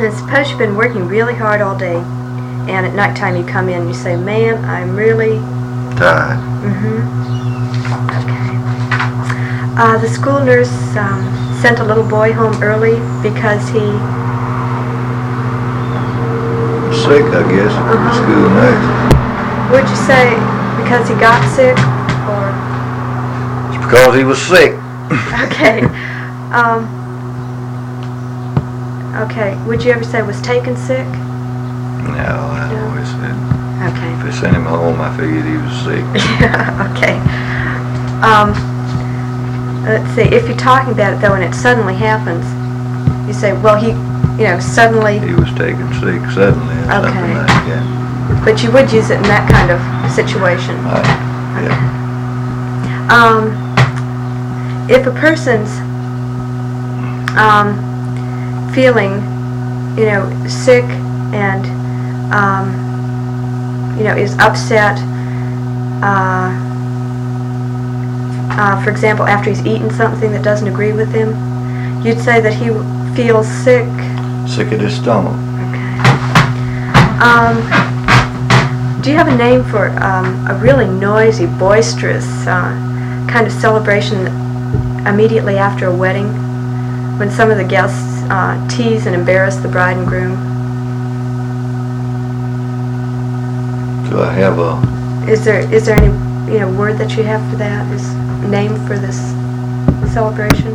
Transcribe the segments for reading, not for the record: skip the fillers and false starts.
And suppose you've been working really hard all day, and at nighttime you come in and you say, "Man, I'm really tired." Okay. The school nurse sent a little boy home early because he... Sick, I guess. School nurse. Would you say because he got sick, or... Because he was sick. Okay. Okay. Would you ever say was taken sick? No, I always said. Okay. If they sent him home, I figured he was sick. Okay. Let's see. If you're talking about it though, and it suddenly happens, you say, "Well, he, suddenly." He was taken sick suddenly, or something like that. But you would use it in that kind of situation. Yeah. If a person's feeling, sick and is upset, for example, after he's eaten something that doesn't agree with him, you'd say that he feels sick. Sick at his stomach. Okay. Do you have a name for a really noisy, boisterous kind of celebration immediately after a wedding, when some of the guests tease and embarrass the bride and groom? Do I have a... Is there any word that you have for that? Is name for this celebration?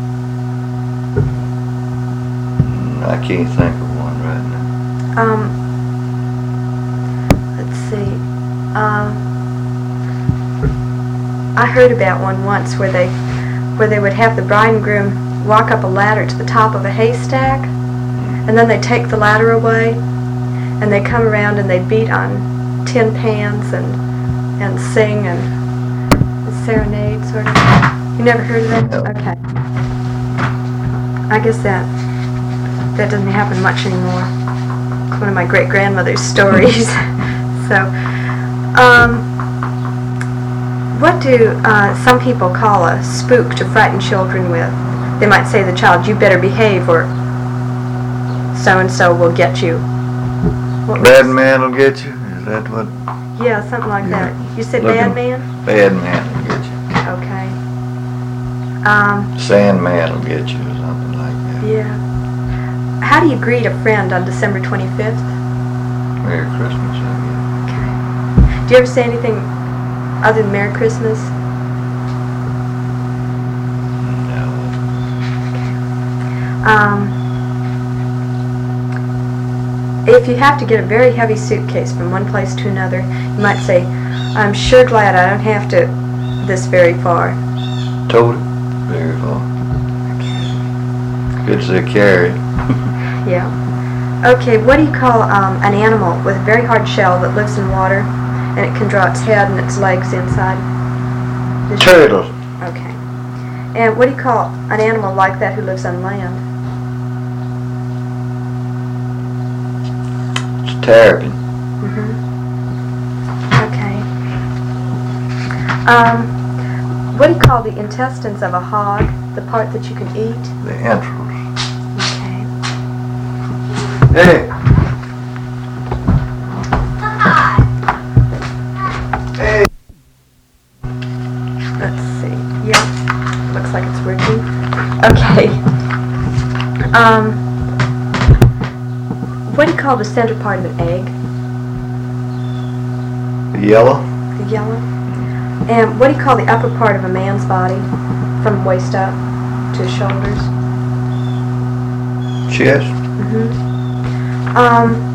I can't think of one right now. Let's see. I heard about one once where they would have the bride and groom walk up a ladder to the top of a haystack, and then they take the ladder away, and they come around and they beat on tin pans and sing and serenade, sort of. You never heard of that? No. Okay. I guess that doesn't happen much anymore. It's one of my great-grandmother's stories. So, what do some people call a spook to frighten children with? They might say to the child, "You better behave, or so-and-so will get you." Bad man will get you? Is that what? Yeah, something like that. You said bad man? Bad man will get you. Okay. Sandman will get you, or something like that. Yeah. How do you greet a friend on December 25th? Merry Christmas, I guess. Okay. Do you ever say anything other than Merry Christmas? No. If you have to get a very heavy suitcase from one place to another, you might say, "I'm sure glad I don't have to this very far." Tote it very far. Good to carry. Yeah. Okay, what do you call an animal with a very hard shell that lives in water, and it can draw its head and its legs inside? Turtle. Okay. And what do you call an animal like that who lives on land? It's terrapin. Okay. What do you call the intestines of a hog, the part that you can eat? The entrails. Okay. Hey! Hey! Let's see. Yeah. Looks like it's working. Okay. What do you call the center part of an egg? The yellow? The yellow. And what do you call the upper part of a man's body, from waist up to his shoulders? Chest?